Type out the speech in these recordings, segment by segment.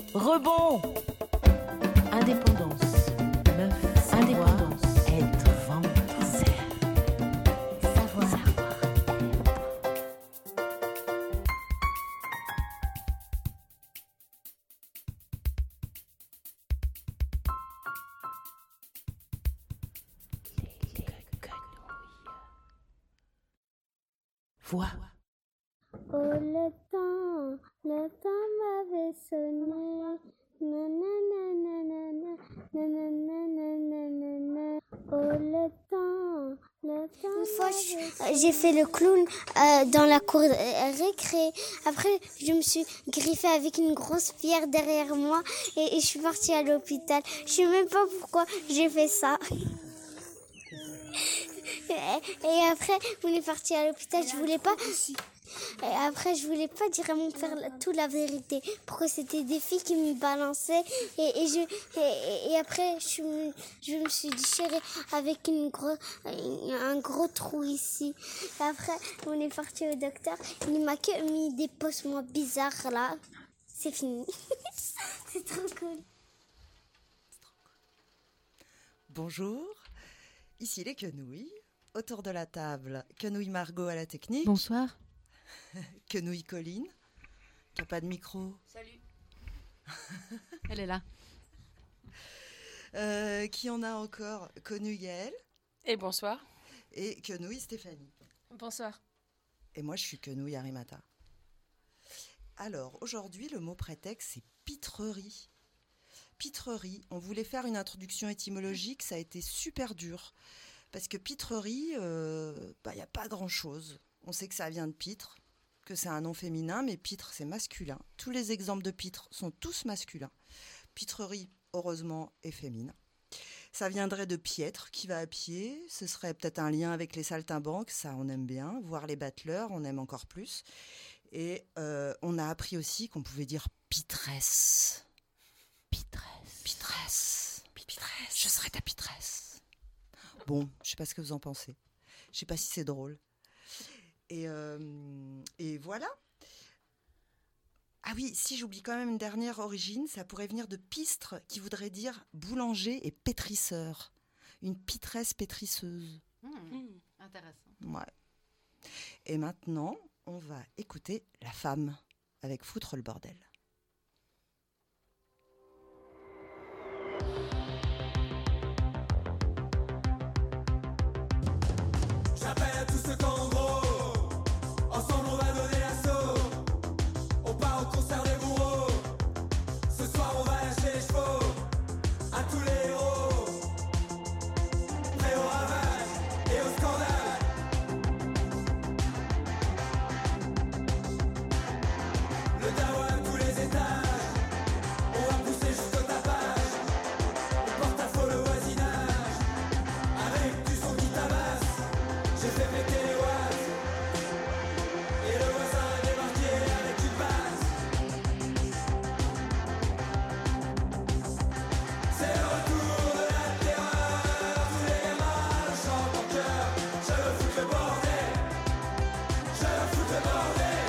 Rebond. Indépendance. Meuf. Indépendance. Être vent. Savoir. Voix. Oh, le temps m'avait sonné. Nanana, nanana. Oh, le temps. Une fois, j'ai fait le clown dans la cour récré. Après, je me suis griffée avec une grosse pierre derrière moi et je suis partie à l'hôpital. Je sais même pas pourquoi j'ai fait ça. Et après, on est parti à l'hôpital. Je voulais pas. Et après, je voulais pas dire à mon père toute la vérité. Pourquoi c'était des filles qui me balançaient. Et après, je me suis déchirée avec un gros trou ici. Et après, on est parti au docteur. Il m'a que mis des pansements bizarres là. C'est fini. C'est trop cool. Bonjour, ici les quenouilles. Autour de la table, quenouille Margot à la technique. Bonsoir. Quenouille Colline, qui n'a pas de micro. Salut. Elle est là. Qui en a encore? Quenouille Gaëlle. Et bonsoir. Et quenouille Stéphanie. Bonsoir. Et moi, je suis quenouille Arimata. Alors, aujourd'hui, le mot prétexte, c'est pitrerie. Pitrerie, on voulait faire une introduction étymologique, ça a été super dur. Parce que pitrerie, y a pas grand-chose. On sait que ça vient de pitre, que c'est un nom féminin, mais pitre, c'est masculin. Tous les exemples de pitre sont tous masculins. Pitrerie, heureusement, est féminin. Ça viendrait de piètre, qui va à pied. Ce serait peut-être un lien avec les saltimbanques, ça on aime bien. Voire les battleurs, on aime encore plus. Et on a appris aussi qu'on pouvait dire pitresse. Pitresse. Je serai ta pitresse. Bon, je sais pas ce que vous en pensez. Je sais pas si c'est drôle. Et voilà. Ah oui, si j'oublie quand même une dernière origine, ça pourrait venir de pistre, qui voudrait dire boulanger et pétrisseur. Une pitresse pétrisseuse. Intéressant. Ouais. Et maintenant, on va écouter La Femme avec Foutre le bordel. J'appelle à tous ceux qu'en gros, ensemble on va donner l'assaut. On part au concert des bourreaux. Ce soir on va lâcher les chevaux. À tous les héros, prêts au ravage et au scandale. Le dawa à tous les étages. On va pousser jusqu'au tapage. On porte à faux le voisinage. Avec du son qui tabasse. J'ai fait péter les watts. Et le voisin a débarqué avec une basse. C'est le retour de la terreur. Tous les gamins le chantent en chœur. Je veux foutre le bordel. Je veux foutre le bordel.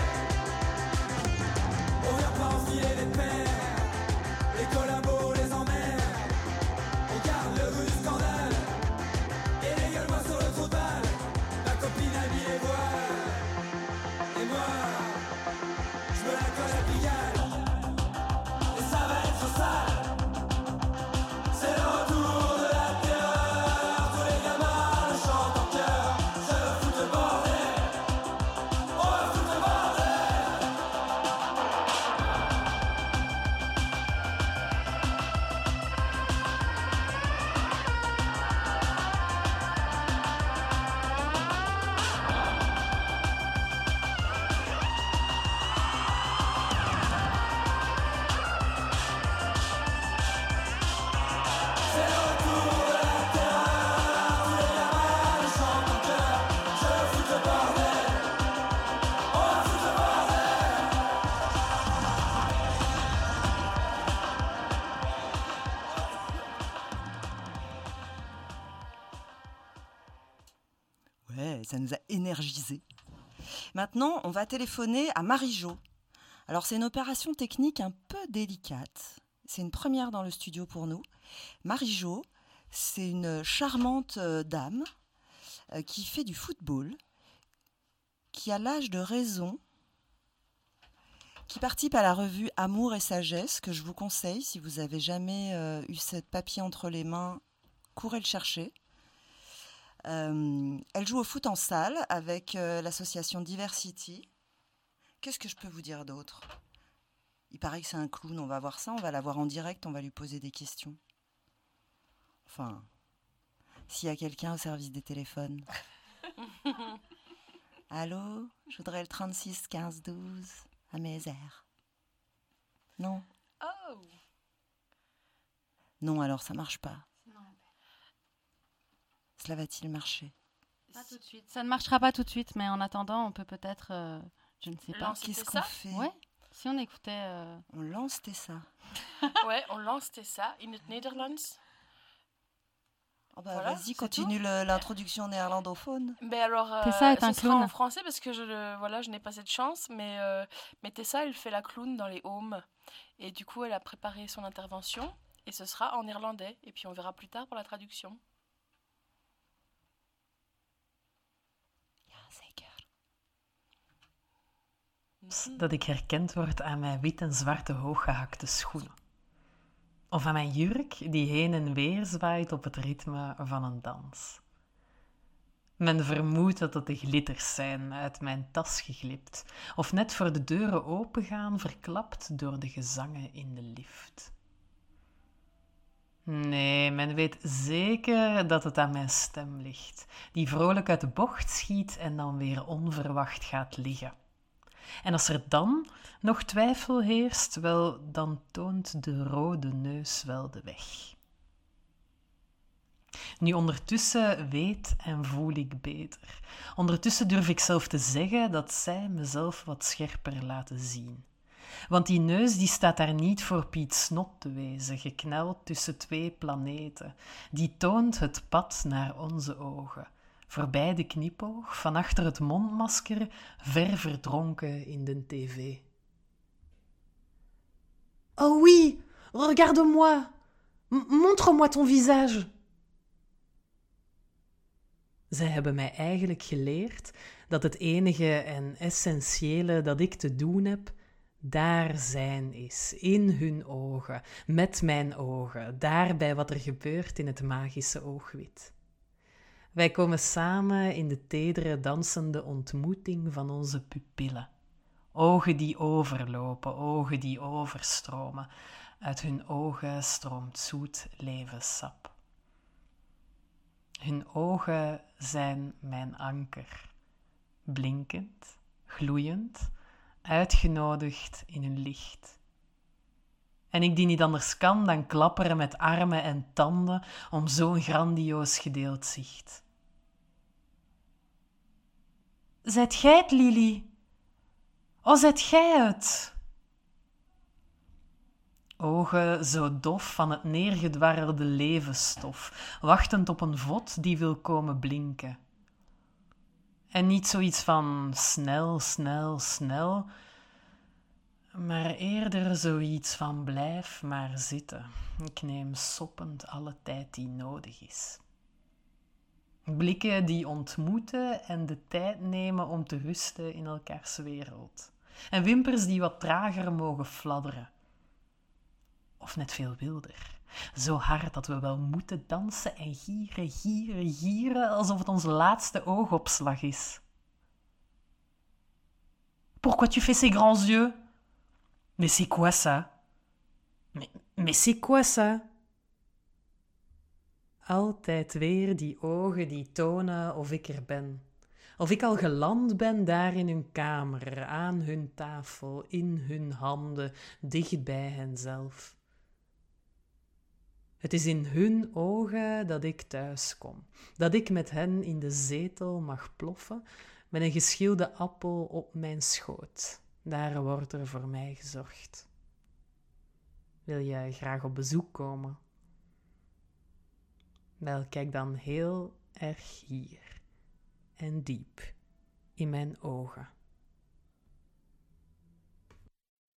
On vient pas enfiler des paires. Les collabos les emmerdent. On garde le goût du scandale. Et les gueules moi sur le trou de balle. Ma copine habillée voile. Et moi, je me la colle à Pigalle. Et ça va être sale. C'est le retour de la terreur. Tous les gamins le chantent en chœur. Je veux foutre le bordel. On va foutre le bordel. C'est le retour de la terreur. Tous les gamins le chantent en chœur. Je veux foutre le bordel. On va foutre le bordel. Ouais, ça nous a énergisés. Maintenant, on va téléphoner à Marie-Jo. Alors c'est une opération technique un peu délicate. C'est une première dans le studio pour nous. Marie-Jo, c'est une charmante dame qui fait du football, qui a l'âge de raison, qui participe à la revue Amour et Sagesse, que je vous conseille. Si vous n'avez jamais eu ce papier entre les mains, courez le chercher. Elle joue au foot en salle avec l'association Diversity. Qu'est-ce que je peux vous dire d'autre ? Il paraît que c'est un clown, on va voir ça, on va la voir en direct, on va lui poser des questions. Enfin, s'il y a quelqu'un au service des téléphones. Allô, je voudrais le 36 15 12 à Mézère. Non. Oh. Non, alors ça marche pas. Non, Cela va-t-il marcher ? pas tout de suite. Ça ne marchera pas tout de suite, mais en attendant, on peut peut-être, je ne sais pas. Lancer Qu'est-ce Tessa qu'on fait ? Ouais, si on écoutait... On lance Tessa. Ouais, on lance Tessa in het Nederlands. Oh bah, Voilà, vas-y, c'est continue l'introduction néerlandophone. Mais alors, Tessa est ce un sera clown. en français parce que je n'ai pas cette chance, mais Tessa, elle fait la clown dans les Haumes. Et du coup, elle a préparé son intervention et ce sera en néerlandais. Et puis on verra plus tard pour la traduction. Ja, zeker. Dat ik herkend word aan mijn wit en zwarte hooggehakte schoenen. Of aan mijn jurk die heen en weer zwaait op het ritme van een dans. Men vermoedt dat het de glitters zijn uit mijn tas geglipt, of net voor de deuren opengaan verklapt door de gezangen in de lift. Nee, men weet zeker dat het aan mijn stem ligt, die vrolijk uit de bocht schiet en dan weer onverwacht gaat liggen. En als er dan nog twijfel heerst, wel, dan toont de rode neus wel de weg. Nu, ondertussen weet en voel ik beter. Ondertussen durf ik zelf te zeggen dat zij mezelf wat scherper laten zien. Want die neus die staat daar niet voor Piet Snot te wezen, gekneld tussen twee planeten. Die toont het pad naar onze ogen. Voorbij de knipoog, van achter het mondmasker, ver verdronken in de tv. Oh oui, regarde-moi. Montre-moi ton visage. Zij hebben mij eigenlijk geleerd dat het enige en essentiële dat ik te doen heb, daar zijn is, in hun ogen, met mijn ogen, daar bij wat er gebeurt in het magische oogwit. Wij komen samen in de tedere dansende ontmoeting van onze pupillen. Ogen die overlopen, ogen die overstromen. Uit hun ogen stroomt zoet levenssap. Hun ogen zijn mijn anker, blinkend, gloeiend, uitgenodigd in hun licht. En ik die niet anders kan dan klapperen met armen en tanden om zo'n grandioos gedeeld zicht. Zijt gij het, Lili? O, zijt gij het? Ogen zo dof van het neergedwarrelde levensstof, wachtend op een vod die wil komen blinken. En niet zoiets van snel, snel, snel, maar eerder zoiets van blijf maar zitten. Ik neem soppend alle tijd die nodig is. Blikken die ontmoeten en de tijd nemen om te rusten in elkaars wereld. En wimpers die wat trager mogen fladderen. Of net veel wilder. Zo hard dat we wel moeten dansen en gieren, gieren, gieren, alsof het onze laatste oogopslag is. Pourquoi tu fais ces grands yeux? Mais c'est quoi ça? Mais c'est quoi ça? Altijd weer die ogen die tonen of ik er ben. Of ik al geland ben daar in hun kamer, aan hun tafel, in hun handen, dicht bij henzelf. Het is in hun ogen dat ik thuis kom, dat ik met hen in de zetel mag ploffen, met een geschilde appel op mijn schoot. Daar wordt er voor mij gezorgd. Wil je graag op bezoek komen? Wel, kijk dan heel erg hier en diep in mijn ogen.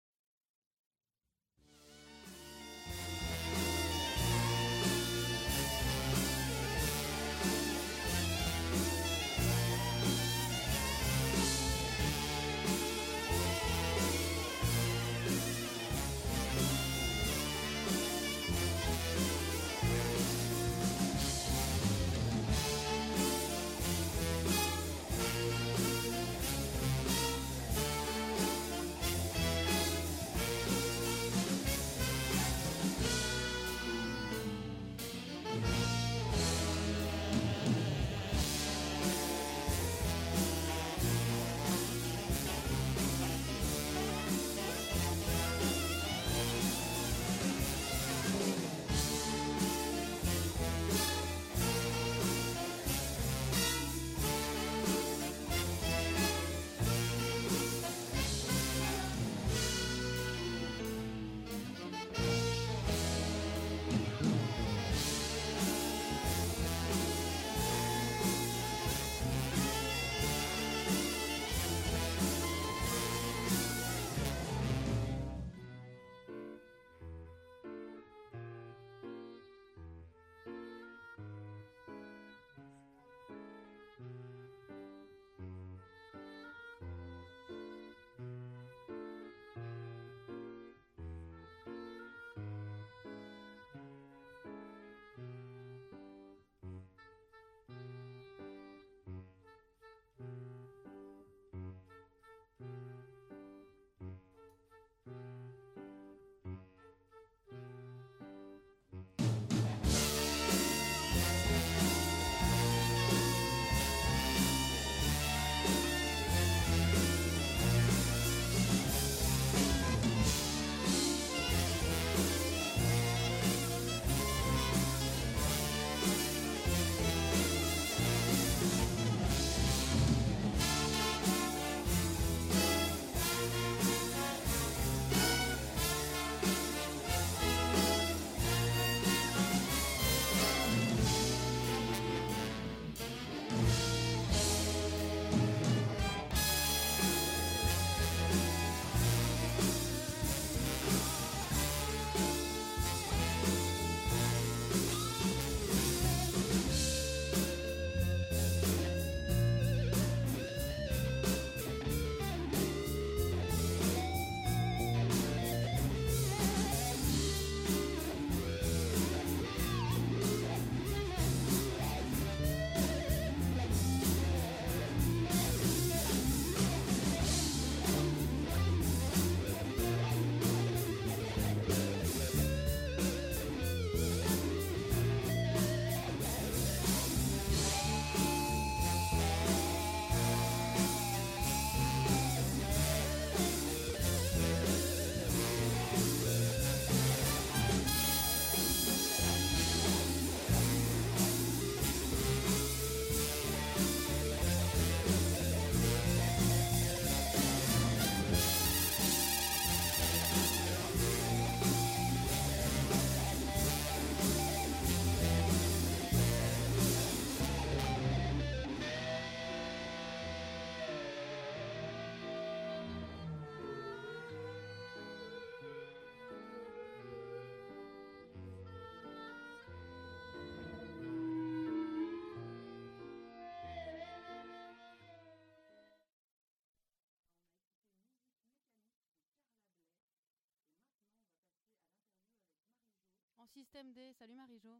système D. Salut Marie-Jo.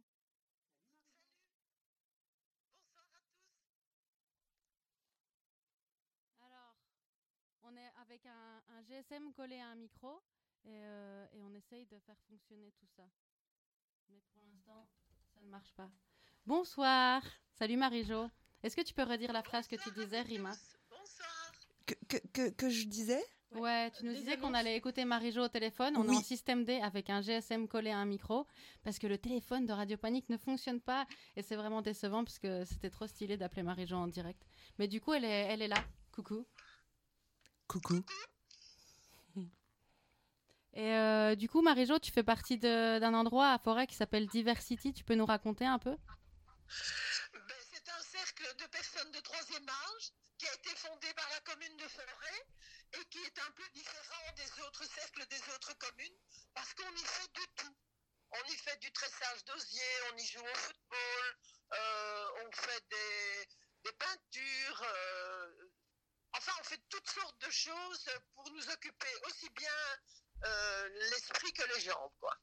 Alors, on est avec un GSM collé à un micro et on essaye de faire fonctionner tout ça. Mais pour l'instant, ça ne marche pas. Bonsoir. Salut Marie-Jo. Est-ce que tu peux redire la phrase que tu disais, Rima? Que je disais? Ouais, tu nous disais qu'on allait écouter Marie-Jo au téléphone. On est en système D avec un GSM collé à un micro parce que le téléphone de Radio Panique ne fonctionne pas et c'est vraiment décevant parce que c'était trop stylé d'appeler Marie-Jo en direct. Mais du coup, elle est là. Coucou. Coucou. Et du coup, Marie-Jo, tu fais partie d'un endroit à Forêt qui s'appelle Diversity. Tu peux nous raconter un peu? C'est un cercle de personnes de troisième âge qui a été fondé par la commune de Forêt et qui est un peu différent des autres cercles des autres communes parce qu'on y fait de tout. On y fait du tressage d'osier, on y joue au football, on fait des peintures, enfin on fait toutes sortes de choses pour nous occuper aussi bien l'esprit que les jambes, quoi.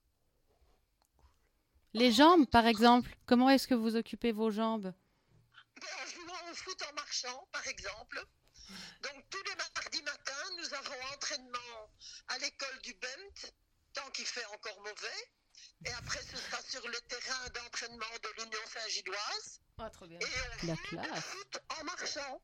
Les jambes, par exemple. Comment est-ce que vous occupez vos jambes? En jouant au foot en marchant, par exemple. Donc tous les mardis matins, nous avons entraînement à l'école du Bent, tant qu'il fait encore mauvais. Et après, ce sera sur le terrain d'entraînement de l'Union Saint-Gilloise. Ah, trop bien. Et on La joue classe. au foot en marchant.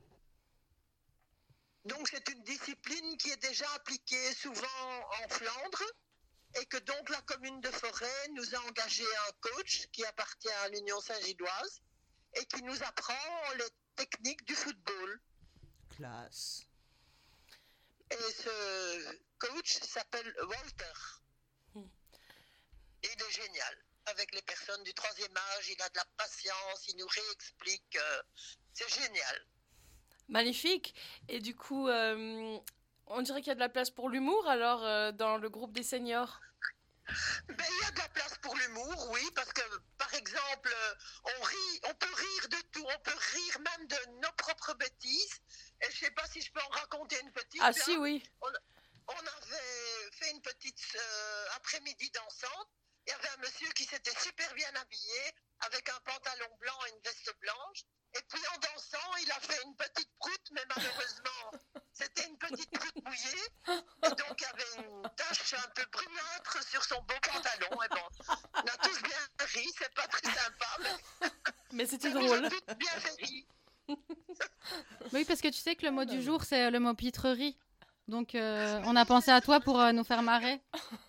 Donc c'est une discipline qui est déjà appliquée souvent en Flandre. Et que donc la commune de Forêt nous a engagé un coach qui appartient à l'Union Saint-Gilloise et qui nous apprend les techniques du football. Classe. Et ce coach s'appelle Walter. Il est génial. Avec les personnes du troisième âge, il a de la patience, il nous réexplique. C'est génial. Magnifique. Et du coup, on dirait qu'il y a de la place pour l'humour alors dans le groupe des seniors. Il y a de la place pour l'humour, oui, parce que par exemple, on peut rire de tout, on peut rire même de nos propres bêtises. Et je ne sais pas si je peux en raconter une petite. Ah si, oui. On avait fait une petite après-midi dansante. Il y avait un monsieur qui s'était super bien habillé, avec un pantalon blanc et une veste blanche. Et puis en dansant, il a fait une petite proute, mais malheureusement, c'était une petite proute mouillée. Et donc, il y avait une tache un peu brunâtre sur son beau pantalon. Et bon, on a tous bien ri, c'est pas très sympa, mais c'était drôle. drôle. On a tous bien fait rire. Oui, parce que tu sais que le mot du jour, c'est le mot pitrerie. Donc, on a pensé à toi pour nous faire marrer.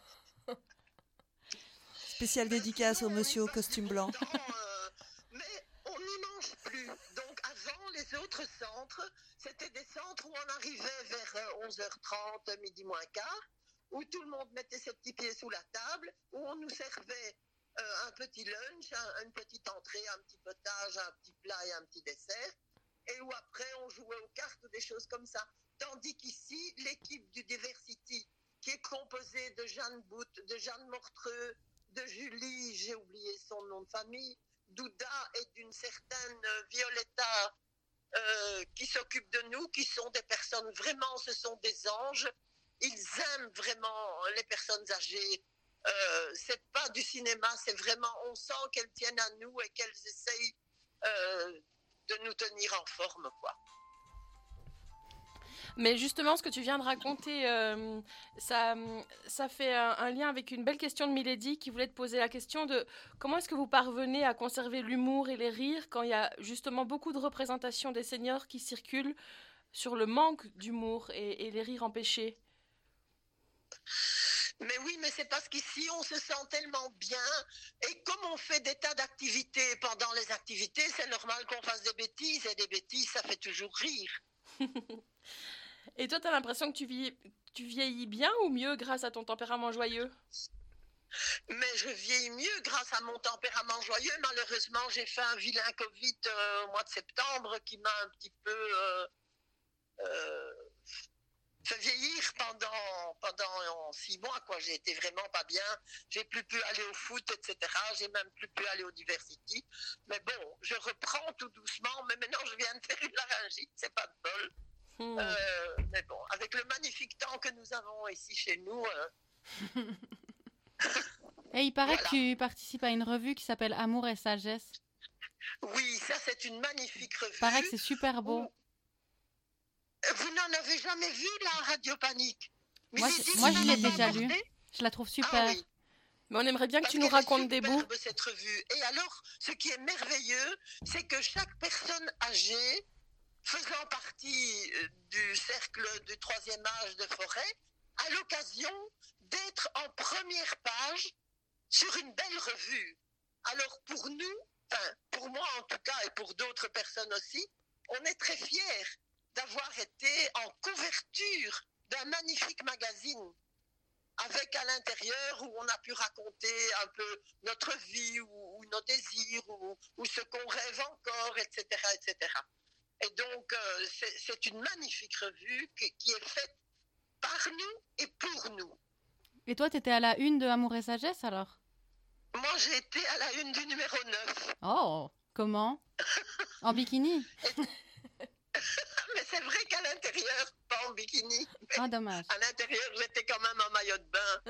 Spéciale dédicace au monsieur au costume blanc. Mais on n'y mange plus. Donc avant, les autres centres, c'était des centres où on arrivait vers 11h30, midi moins quart, où tout le monde mettait ses petits pieds sous la table, où on nous servait un petit lunch, une petite entrée, un petit potage, un petit plat et un petit dessert, et où après on jouait aux cartes ou des choses comme ça. Tandis qu'ici, l'équipe du Diversity, qui est composée de Jeanne Bout, de Jeanne Mortreux, de Julie, j'ai oublié son nom de famille, d'Ouda et d'une certaine Violetta qui s'occupent de nous, qui sont des personnes vraiment, ce sont des anges. Ils aiment vraiment les personnes âgées. C'est pas du cinéma, c'est vraiment, on sent qu'elles tiennent à nous et qu'elles essayent de nous tenir en forme, quoi. Mais justement, ce que tu viens de raconter, ça fait un lien avec une belle question de Milady qui voulait te poser la question de comment est-ce que vous parvenez à conserver l'humour et les rires quand il y a justement beaucoup de représentations des seniors qui circulent sur le manque d'humour et les rires empêchés. Mais oui, mais c'est parce qu'ici, on se sent tellement bien. Et comme on fait des tas d'activités pendant les activités, c'est normal qu'on fasse des bêtises. Et des bêtises, ça fait toujours rire. Et toi, tu as l'impression que tu vieillis bien ou mieux grâce à ton tempérament joyeux? Mais je vieillis mieux grâce à mon tempérament joyeux. Malheureusement, j'ai fait un vilain Covid au mois de septembre qui m'a un petit peu fait vieillir pendant 6 mois, quoi. J'ai été vraiment pas bien. J'ai plus pu aller au foot, etc. J'ai même plus pu aller au Diversity. Mais bon, je reprends tout doucement. Mais maintenant, je viens de faire une laryngite. C'est pas de bol. Mais bon, avec le magnifique temps que nous avons ici chez nous... Et il paraît Voilà. que tu participes à une revue qui s'appelle Amour et Sagesse. Oui, ça c'est une magnifique revue. Il paraît que c'est super beau. Vous n'en avez jamais vu la Radio Panique? Moi, Milady, moi, vous je n'en l'ai avez déjà abordé? lu. Je la trouve Ah super. oui. Mais on aimerait bien que Parce tu nous qu'elle est racontes des bouts. superbe, cette revue. Et alors, ce qui est merveilleux, c'est que chaque personne âgée, faisant partie du cercle du 3e âge de Forêt, a l'occasion d'être en première page sur une belle revue. Alors pour nous, enfin pour moi en tout cas et pour d'autres personnes aussi, on est très fiers d'avoir été en couverture d'un magnifique magazine avec à l'intérieur où on a pu raconter un peu notre vie ou nos désirs ou ce qu'on rêve encore, etc., etc. Et donc c'est une magnifique revue qui est faite par nous et pour nous. Et toi, t'étais à la une de Amour et Sagesse alors? Moi j'ai été à la une du numéro 9. Oh, comment? En bikini? Mais c'est vrai qu'à l'intérieur, pas en bikini. Ah, dommage. À l'intérieur, j'étais quand même en maillot de bain.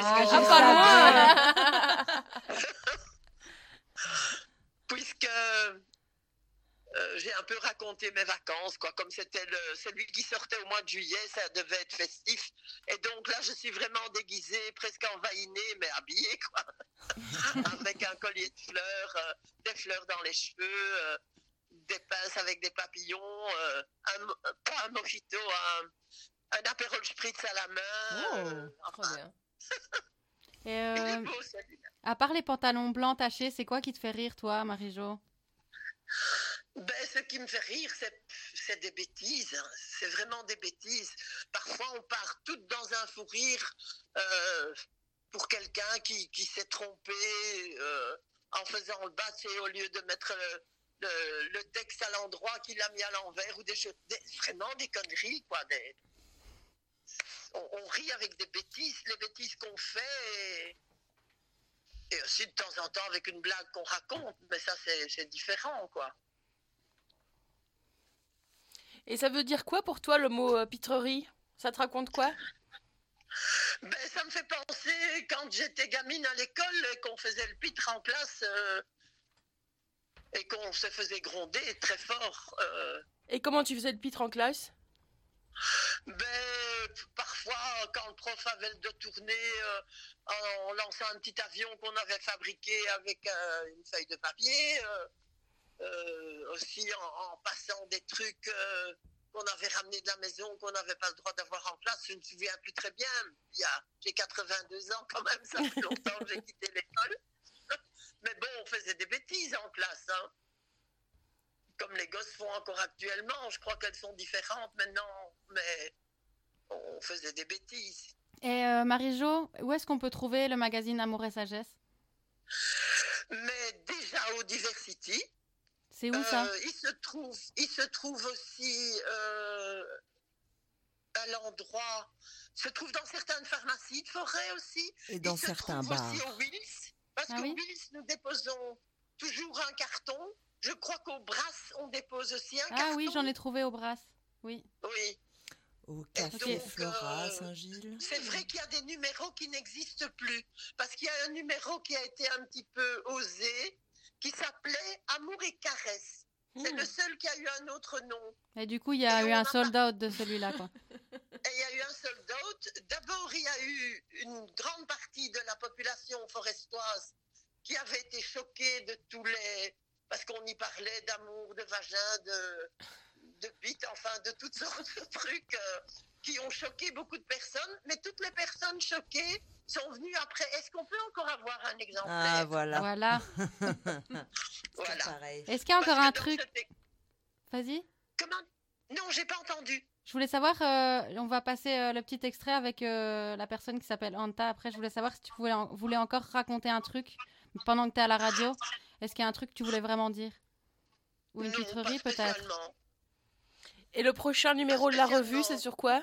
Puisque j'ai un peu raconté mes vacances, quoi. Comme c'était celui qui sortait au mois de juillet, ça devait être festif. Et donc là, je suis vraiment déguisée, presque envahinée, mais habillée, quoi. Avec un collier de fleurs, des fleurs dans les cheveux, des pinces avec des papillons, pas un mojito, un apérol spritz à la main. Trop bien. Il est Et beau, celui-là. à part les pantalons blancs tachés, c'est quoi qui te fait rire, toi, Marie-Jo? Ben, ce qui me fait rire, c'est des bêtises. Hein. C'est vraiment des bêtises. Parfois, on part toutes dans un fou rire pour quelqu'un qui s'est trompé en faisant le batch et au lieu de mettre le texte à l'endroit qu'il a mis à l'envers ou des choses, vraiment des conneries, quoi. On rit avec des bêtises, les bêtises qu'on fait et aussi de temps en temps avec une blague qu'on raconte, mais ça c'est différent, quoi. Et ça veut dire quoi pour toi le mot pitrerie? Ça te raconte quoi? Ben, ça me fait penser quand j'étais gamine à l'école et qu'on faisait le pitre en classe et qu'on se faisait gronder très fort. Et comment tu faisais le pitre en classe? Ben, parfois, quand le prof avait le dos tourné, en lançant un petit avion qu'on avait fabriqué avec une feuille de papier, aussi en passant des trucs qu'on avait ramenés de la maison, qu'on n'avait pas le droit d'avoir en classe. Je ne me souviens plus très bien. J'ai 82 ans quand même, ça fait longtemps que j'ai quitté l'école. Mais bon, on faisait des bêtises en classe, hein. Comme les gosses font encore actuellement. Je crois qu'elles sont différentes maintenant, mais on faisait des bêtises. Et Marie-Jo, où est-ce qu'on peut trouver le magazine Amour et Sagesse? Mais déjà au Diversity. C'est où ça? Il se trouve aussi à l'endroit, se trouve dans certaines pharmacies de Forêt aussi. Et dans il se certains trouve bars. aussi au Wills, parce qu'au Wills, nous déposons toujours un carton. Je crois qu'au Brass, on dépose aussi un carton. Ah oui, j'en ai trouvé au Brass. Oui. Oui. Au café Flora, Saint-Gilles. C'est vrai qu'il y a des numéros qui n'existent plus. Parce qu'il y a un numéro qui a été un petit peu osé, qui s'appelait Amour et Caresse. C'est le seul qui a eu un autre nom. Et du coup, il y a eu un sold-out de celui-là, quoi. Et il y a eu un sold-out. D'abord, il y a eu une grande partie de la population forestoise qui avait été choquée de tous les... Parce qu'on y parlait d'amour, de vagin, de bite, enfin de toutes sortes de trucs qui ont choqué beaucoup de personnes. Mais toutes les personnes choquées sont venues après. Est-ce qu'on peut encore avoir un exemplaire? Ah, voilà. Voilà. Voilà. Pareil. Est-ce qu'il y a encore un Parce que truc? dans cette- Vas-y. Comment? Non, j'ai pas entendu. Je voulais savoir, on va passer le petit extrait avec la personne qui s'appelle Anta. Après, je voulais savoir si tu voulais encore raconter un truc pendant que tu es à la radio. Est-ce qu'il y a un truc que tu voulais vraiment dire? Ou une Non, pitrerie pas peut-être? spécialement. Et le prochain numéro de la revue, c'est sur quoi?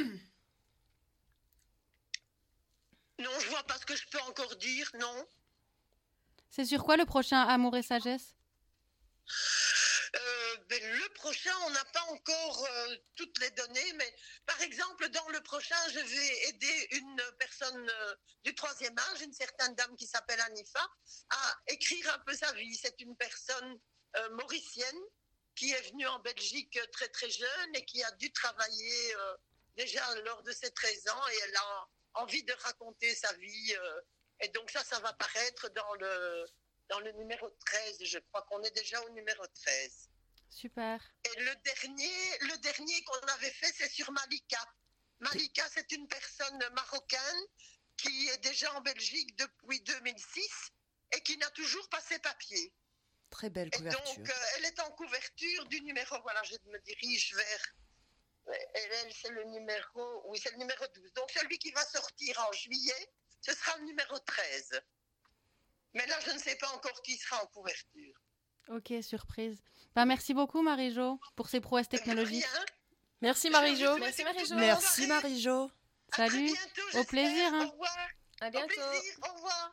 Non, je vois pas ce que je peux encore dire, non. C'est sur quoi le prochain Amour et Sagesse? Le prochain, on n'a pas encore toutes les données, mais par exemple, dans le prochain, je vais aider une personne du 3e âge, une certaine dame qui s'appelle Anifa, à écrire un peu sa vie. C'est une personne mauricienne qui est venue en Belgique très très jeune et qui a dû travailler déjà lors de ses 13 ans, et elle a envie de raconter sa vie. Et donc ça va paraître dans le numéro 13. Je crois qu'on est déjà au numéro 13. Super. Et le dernier qu'on avait fait, c'est sur Malika. Malika, c'est une personne marocaine qui est déjà en Belgique depuis 2006 et qui n'a toujours pas ses papiers. Très belle couverture. Et donc, elle est en couverture du numéro, voilà, je me dirige vers... Elle, c'est le numéro... Oui, c'est le numéro 12. Donc, celui qui va sortir en juillet, ce sera le numéro 13. Mais là, je ne sais pas encore qui sera en couverture. Ok, surprise. Merci beaucoup, Marie-Jo, pour ces prouesses technologiques. Merci, Marie-Jo. Merci, Marie-Jo. Merci, Marie-Jo. Salut. Bientôt, au plaisir. Hein. Au revoir. À bientôt. Au plaisir. Au revoir.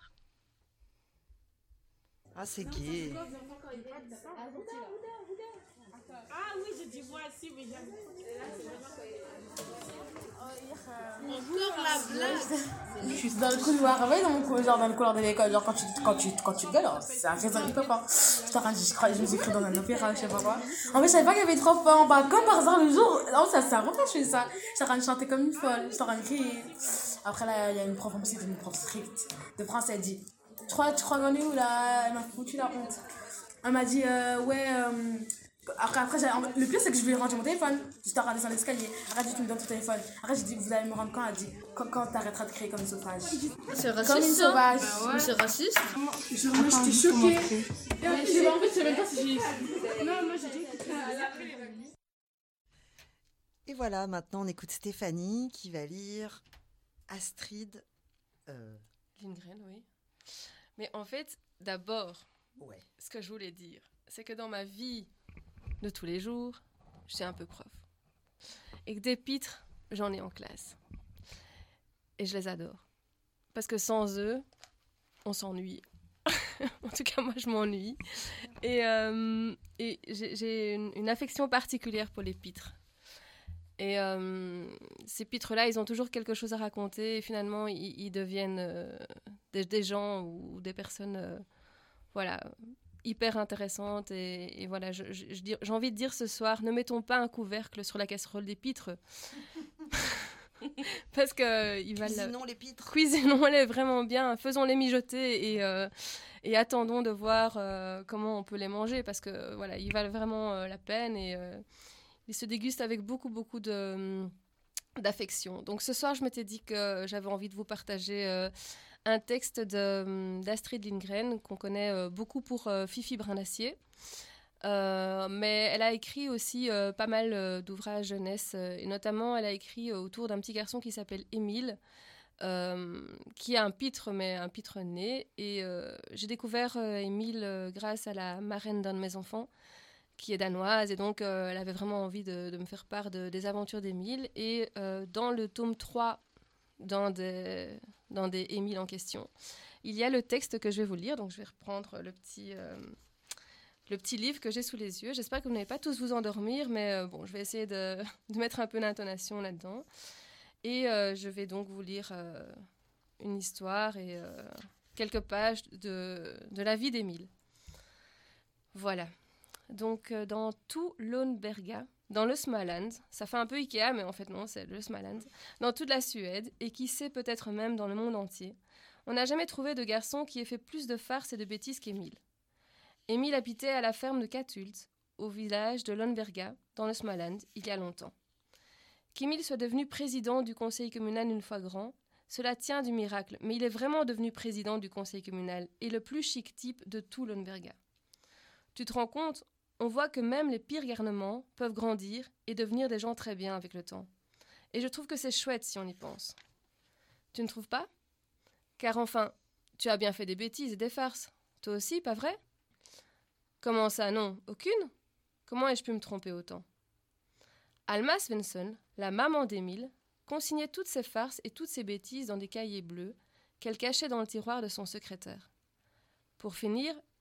Ah, c'est gai. Ah oui, je dis moi aussi, mais encore la blague. Je suis dans le couloir, ouais, genre dans le couloir de l'école, genre quand tu gueules, c'est un raison hip-hop. Je me suis cru dans un opéra, je sais pas quoi. En fait, je savais pas qu'il y avait 3 fois en bas, comme par hasard le jour. Non, ça s'est refait, je fais ça. J'étais en train de chanter comme une folle, j'étais en train de crier. Après, là, il y a une prof, en plus, c'était une prof stricte de français, elle dit tu crois qu'on est où là? Elle m'a foutu la honte. Elle m'a dit, ouais. Après le pire, c'est que je lui ai rendu mon téléphone. J'étais en train de descendre l'escalier. Après, j'ai dit, tu me donnes ton téléphone. Après, j'ai dit, vous allez me rendre quand? Elle a dit, quand t'arrêteras de crier comme une sauvage. C'est raciste. Comme une sauvage. Bah ouais. C'est raciste. Moi, j'étais choquée. En fait, je sais même pas si j'ai. Non, moi j'ai dit. Et voilà, maintenant on écoute Stéphanie qui va lire Astrid Lindgren, oui. Mais en fait, d'abord, Ouais. ce que je voulais dire, c'est que dans ma vie de tous les jours, je suis un peu prof. Et que des pitres, j'en ai en classe. Et je les adore. Parce que sans eux, on s'ennuie. En tout cas, moi, je m'ennuie. Et j'ai une affection particulière pour les pitres. Et ces pitres-là, ils ont toujours quelque chose à raconter. Et finalement, ils deviennent des gens ou des personnes voilà, hyper intéressantes. Et voilà, j'ai envie de dire ce soir, ne mettons pas un couvercle sur la casserole des pitres. Parce que Cuisinons les pitres. Cuisinons-les vraiment bien, faisons-les mijoter et attendons de voir comment on peut les manger, parce que voilà, ils valent vraiment la peine et ils se dégustent avec beaucoup d'affection. Donc ce soir, je m'étais dit que j'avais envie de vous partager un texte d'Astrid Lindgren qu'on connaît beaucoup pour Fifi Brin-d'Acier. Mais elle a écrit aussi pas mal d'ouvrages jeunesse, et notamment elle a écrit autour d'un petit garçon qui s'appelle Émile, qui a un pitre, mais un pitre né. Et j'ai découvert Émile grâce à la marraine d'un de mes enfants, qui est danoise, et donc elle avait vraiment envie de me faire part des aventures d'Émile. Et dans le tome 3, dans des Émile en question, il y a le texte que je vais vous lire, donc je vais reprendre le petit livre que j'ai sous les yeux. J'espère que vous n'allez pas tous vous endormir, mais bon, je vais essayer de mettre un peu d'intonation là-dedans. Et je vais donc vous lire une histoire et quelques pages de la vie d'Émile. Voilà. Donc, dans tout Lönneberga, dans le Småland, ça fait un peu Ikea, mais en fait non, c'est le Småland, dans toute la Suède, et qui sait peut-être même dans le monde entier, on n'a jamais trouvé de garçon qui ait fait plus de farces et de bêtises qu'Émile. Émile habitait à la ferme de Katult, au village de Lönneberga, dans le Småland, il y a longtemps. Qu'Émile soit devenu président du conseil communal une fois grand, cela tient du miracle, mais il est vraiment devenu président du conseil communal, et le plus chic type de tout Lönneberga. Tu te rends compte, on voit que même les pires garnements peuvent grandir et devenir des gens très bien avec le temps. Et je trouve que c'est chouette si on y pense. Tu ne trouves pas? Car enfin, tu as bien fait des bêtises et des farces. Toi aussi, pas vrai? Comment ça, non? Aucune? Comment ai-je pu me tromper autant? Alma Svensson, la maman d'Émile, consignait toutes ses farces et toutes ses bêtises dans des cahiers bleus qu'elle cachait dans le tiroir de son secrétaire. Pour finir,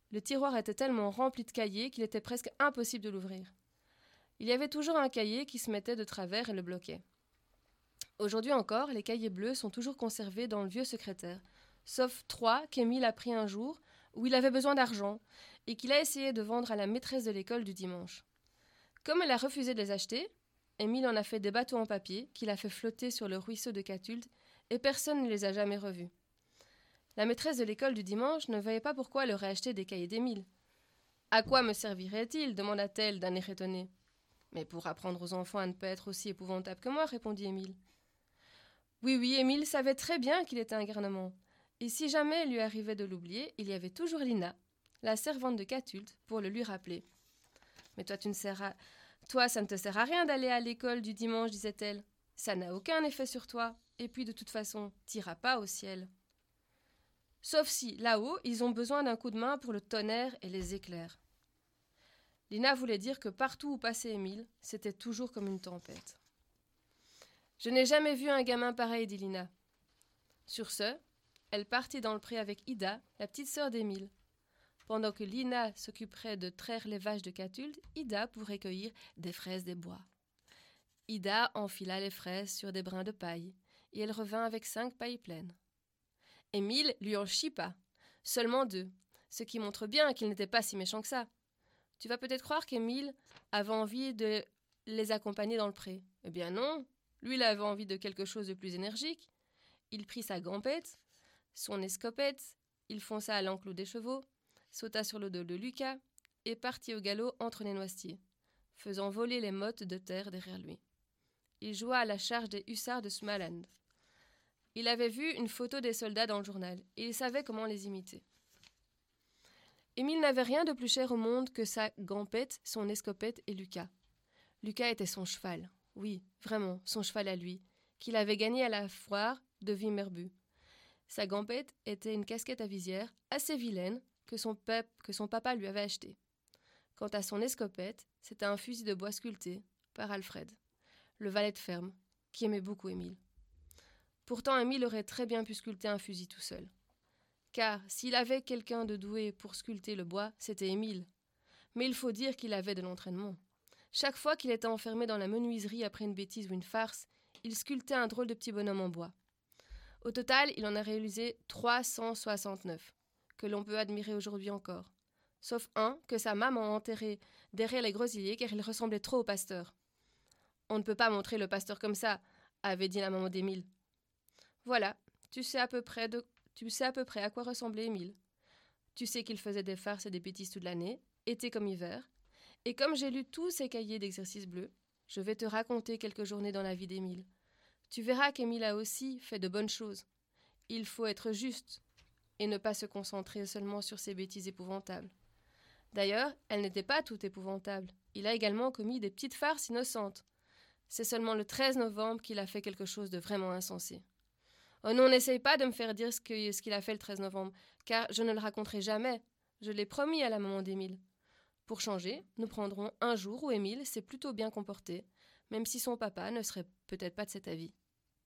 Le tiroir était tellement rempli de cahiers qu'il était presque impossible de l'ouvrir. Il y avait toujours un cahier qui se mettait de travers et le bloquait. Aujourd'hui encore, les cahiers bleus sont toujours conservés dans le vieux secrétaire, sauf 3 qu'Émile a pris un jour où il avait besoin d'argent et qu'il a essayé de vendre à la maîtresse de l'école du dimanche. Comme elle a refusé de les acheter, Émile en a fait des bateaux en papier qu'il a fait flotter sur le ruisseau de Catulte et personne ne les a jamais revus. La maîtresse de l'école du dimanche ne voyait pas pourquoi elle aurait acheté des cahiers d'Émile. « À quoi me servirait-il » demanda-t-elle d'un air étonné. « Mais pour apprendre aux enfants à ne pas être aussi épouvantables que moi » répondit Émile. Oui, Émile savait très bien qu'il était un garnement. Et si jamais il lui arrivait de l'oublier, il y avait toujours Lina, la servante de Catulte, pour le lui rappeler. « Mais toi, ça ne te sert à rien d'aller à l'école du dimanche, disait-elle. Ça n'a aucun effet sur toi. Et puis, de toute façon, t'iras pas au ciel. » Sauf si, là-haut, ils ont besoin d'un coup de main pour le tonnerre et les éclairs. Lina voulait dire que partout où passait Émile, c'était toujours comme une tempête. « Je n'ai jamais vu un gamin pareil, dit Lina. » Sur ce, elle partit dans le pré avec Ida, la petite sœur d'Émile. Pendant que Lina s'occuperait de traire les vaches de Catulte, Ida pourrait cueillir des fraises des bois. Ida enfila les fraises sur des brins de paille, et elle revint avec 5 pailles pleines. Émile lui en chippa, seulement 2, ce qui montre bien qu'il n'était pas si méchant que ça. Tu vas peut-être croire qu'Émile avait envie de les accompagner dans le pré. Eh bien non, lui il avait envie de quelque chose de plus énergique. Il prit sa gampette, son escopette, il fonça à l'enclos des chevaux, sauta sur le dos de Lucas et partit au galop entre les noisetiers, faisant voler les mottes de terre derrière lui. Il joua à la charge des hussards de Smaland. Il avait vu une photo des soldats dans le journal et il savait comment les imiter. Émile n'avait rien de plus cher au monde que sa gampette, son escopette et Lucas. Lucas était son cheval, oui, vraiment, son cheval à lui, qu'il avait gagné à la foire de Vimmerbu. Sa gampette était une casquette à visière assez vilaine que son papa lui avait achetée. Quant à son escopette, c'était un fusil de bois sculpté par Alfred, le valet de ferme, qui aimait beaucoup Émile. Pourtant, Émile aurait très bien pu sculpter un fusil tout seul. Car s'il avait quelqu'un de doué pour sculpter le bois, c'était Émile. Mais il faut dire qu'il avait de l'entraînement. Chaque fois qu'il était enfermé dans la menuiserie après une bêtise ou une farce, il sculptait un drôle de petit bonhomme en bois. Au total, il en a réalisé 369, que l'on peut admirer aujourd'hui encore. Sauf un que sa maman a enterré derrière les groseilliers car il ressemblait trop au pasteur. « On ne peut pas montrer le pasteur comme ça », avait dit la maman d'Émile. Voilà, tu sais à peu près à quoi ressemblait Émile. Tu sais qu'il faisait des farces et des bêtises toute l'année, été comme hiver. Et comme j'ai lu tous ces cahiers d'exercices bleus, je vais te raconter quelques journées dans la vie d'Émile. Tu verras qu'Émile a aussi fait de bonnes choses. Il faut être juste et ne pas se concentrer seulement sur ses bêtises épouvantables. D'ailleurs, elles n'étaient pas toutes épouvantables. Il a également commis des petites farces innocentes. C'est seulement le 13 novembre qu'il a fait quelque chose de vraiment insensé. Oh non, n'essaye pas de me faire dire ce qu'il a fait le 13 novembre, car je ne le raconterai jamais. Je l'ai promis à la maman d'Émile. Pour changer, nous prendrons un jour où Émile s'est plutôt bien comporté, même si son papa ne serait peut-être pas de cet avis.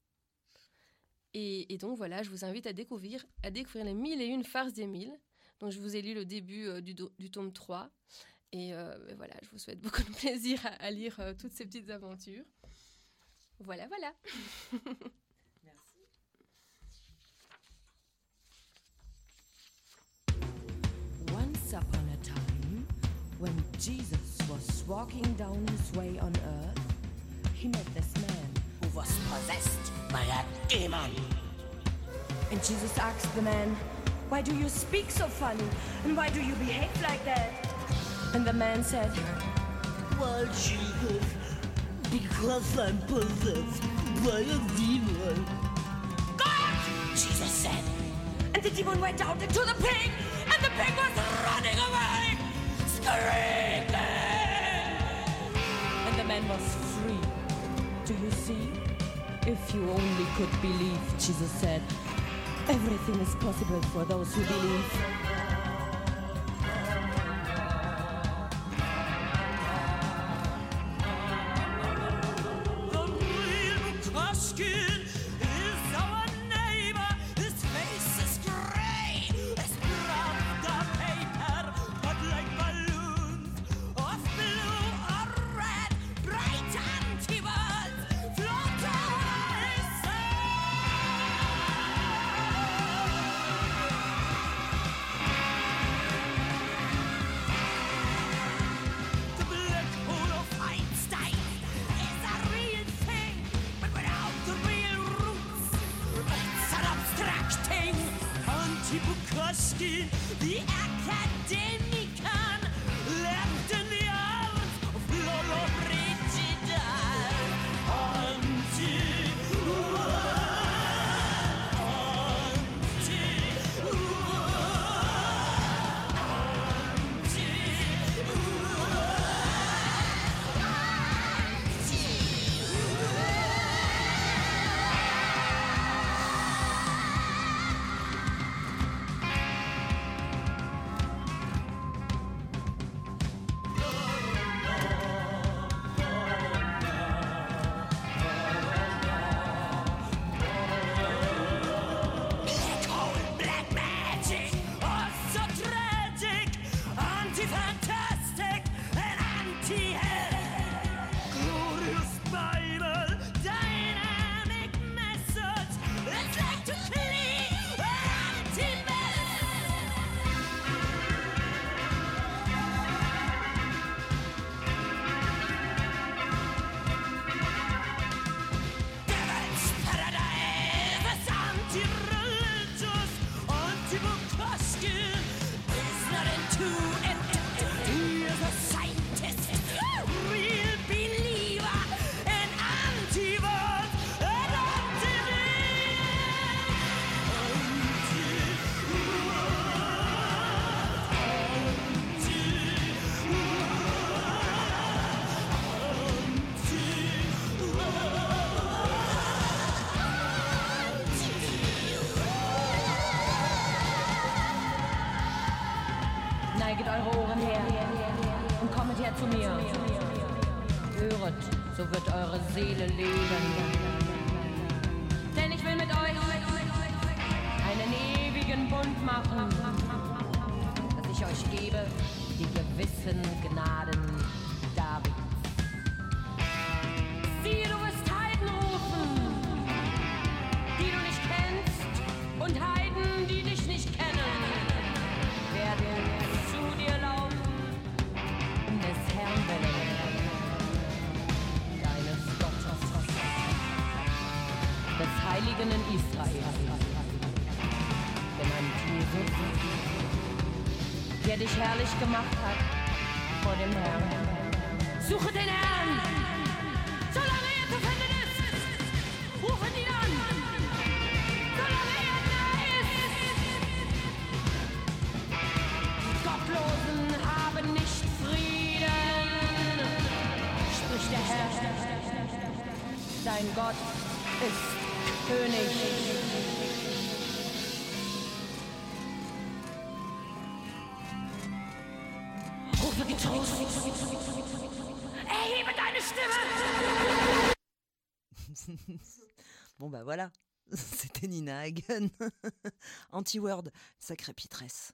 Et donc voilà, je vous invite à découvrir les 1001 farces d'Émile. Donc je vous ai lu le début du tome 3. Et voilà, je vous souhaite beaucoup de plaisir à lire toutes ces petites aventures. Voilà. Merci. Once upon a time, when Jesus was walking down his way on earth, he met this man who was possessed by a demon. And Jesus asked the man, "Why do you speak so funny? And why do you behave like that?" And the man said, "Well, Jesus, because I'm possessed by a demon." "God!" Jesus said. And the demon went out into the pig, and the pig was running away, screaming. And the man was free. Do you see? If you only could believe, Jesus said. Everything is possible for those who believe. The real Koshkin is our neighbor. His face is gray, as brown the paper. Pushkin, the academician, left in the arms of Lolo Brigida. Neiget eure Ohren her und kommet her zu mir. Höret, so wird eure Seele leben. Denn ich will mit euch einen ewigen Bund machen, dass ich euch gebe die gewissen Gnaden Davids. Siehe, du wirst Heiden rufen, die du nicht kennst, und Heiden, die dich nicht kennen, werden zu dir laufen, des Herrn willen, deines Gottes, des Heiligen in Israel, genannt Jesus, der dich herrlich gemacht hat vor dem Herrn. Suche den Herrn, solange er zu finden ist, rufen ihn an, solange er nahe ist. Die Gottlosen haben nicht Frieden, spricht der Herr. Dein Gott ist König. Rufe getrost. Erhebe deine Stimme. Bon bah voilà, c'était Nina Hagen. Anti-Word, sacrée pitresse.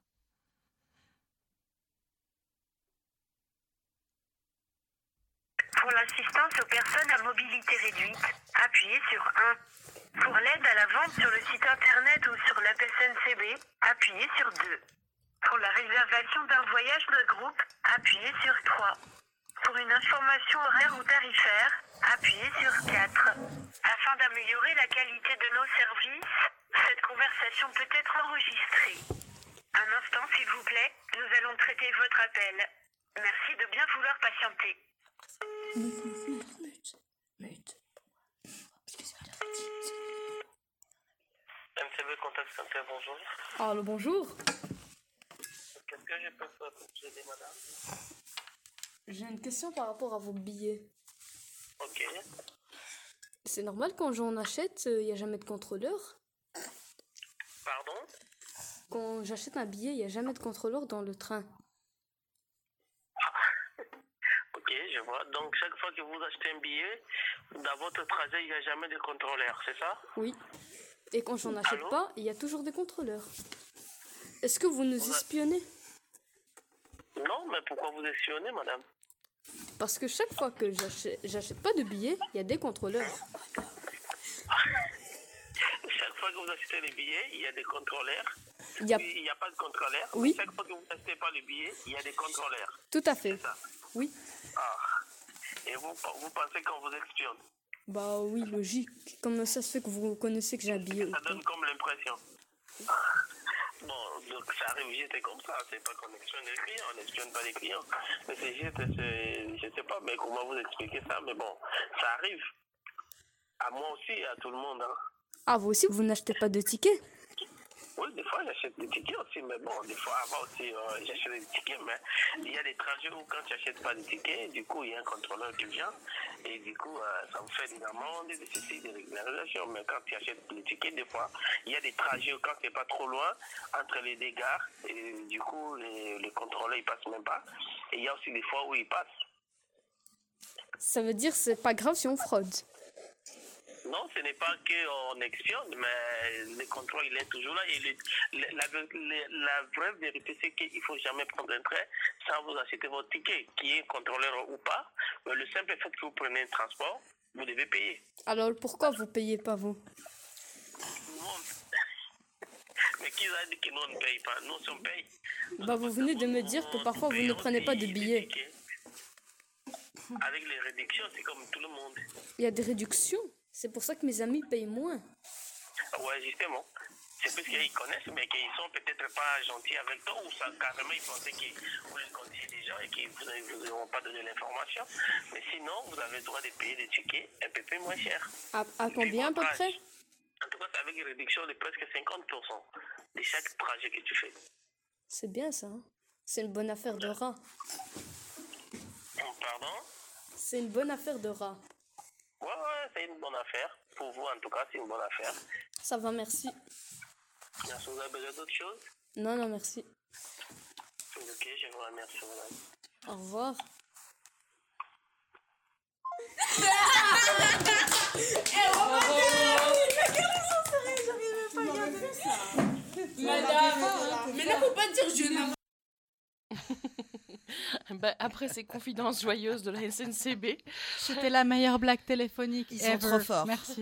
Pour l'assistance aux personnes à mobilité réduite, appuyez sur 1. Pour l'aide à la vente sur le site internet ou sur l'app SNCB, appuyez sur 2. Pour la réservation d'un voyage de groupe, appuyez sur 3. Pour une information horaire ou tarifaire, appuyez sur 4. Afin d'améliorer la qualité de nos services, cette conversation peut être enregistrée. Un instant, s'il vous plaît, nous allons traiter votre appel. Merci de bien vouloir patienter. MCB Contact Center, bonjour. Allô, bonjour. Qu'est-ce que je peux faire pour vous aider, madame? J'ai une question par rapport à vos billets. Ok. C'est normal quand j'en achète, il n'y a jamais de contrôleur? Pardon? Quand j'achète un billet, il n'y a jamais de contrôleur dans le train. Ok, je vois. Donc, chaque fois que vous achetez un billet, dans votre trajet, il n'y a jamais de contrôleur, c'est ça? Oui. Et quand j'en achète pas, il y a toujours des contrôleurs. Est-ce que vous nous espionnez? Non, mais pourquoi vous espionnez, madame? Parce que chaque fois que j'achète pas de billets, il y a des contrôleurs. Chaque fois que vous achetez les billets, il y a des contrôleurs. Il y a pas de contrôleurs. Oui. Chaque fois que vous n'achetez pas les billets, il y a des contrôleurs. Tout à fait. C'est ça. Oui. Ah. Et vous pensez qu'on vous espionne? Bah oui, logique. Comment ça se fait que vous connaissez que j'ai un billet? Ça donne comme l'impression. Bon, donc ça arrive, j'étais comme ça. C'est pas qu'on espionne les clients, on n'espionne pas les clients. Mais je sais pas, mais comment vous expliquer ça? Mais bon, ça arrive. À moi aussi, à tout le monde. Hein. Ah, vous aussi, vous n'achetez pas de tickets? Oui, des fois j'achète des tickets aussi, mais bon, des fois avant aussi j'achète des tickets, mais il y a des trajets où quand tu n'achètes pas de tickets, du coup il y a un contrôleur qui vient et du coup ça me fait des amendes, des CC, des régularisations. Mais quand tu achètes les tickets, des fois il y a des trajets où quand tu n'es pas trop loin entre les deux gares et du coup les contrôleurs ils passent même pas. Et il y a aussi des fois où ils passent. Ça veut dire que c'est pas grave si on fraude. Non, ce n'est pas qu'on expionne, mais le contrôle, il est toujours là. Et la vraie vérité, c'est qu'il ne faut jamais prendre un train sans vous acheter votre ticket, qui est contrôleur ou pas. Mais le simple fait que vous prenez un transport, vous devez payer. Alors pourquoi vous ne payez pas, vous? Mais qui a dit que nous, on ne paye pas? Nous, on paye. Bah, vous venez de me dire que parfois, vous ne prenez pas de billets. Avec les réductions, c'est comme tout le monde. Il y a des réductions? C'est pour ça que mes amis payent moins. Ouais, justement. C'est parce qu'ils connaissent, mais qu'ils sont peut-être pas gentils avec toi, ou ça, carrément ils pensaient que vous les connaissiez déjà et qu'ils ne vous ont pas donné l'information. Mais sinon, vous avez le droit de payer des tickets un peu plus moins cher. À combien à peu près? En tout cas, c'est avec une réduction de presque 50% de chaque trajet que tu fais. C'est bien ça. Hein? C'est une bonne affaire de rat. Pardon? C'est une bonne affaire de rat. Ouais, c'est une bonne affaire. Pour vous, en tout cas, c'est une bonne affaire. Ça va, merci. Merci, vous avez besoin d'autre chose? Non, merci. Ok, je vous remercie, madame. Au revoir. Madame, mais ne faut pas dire je n'ai. Bah, après ces confidences joyeuses de la SNCB, C'était la meilleure blague téléphonique Ils sont ever. trop forts. Merci.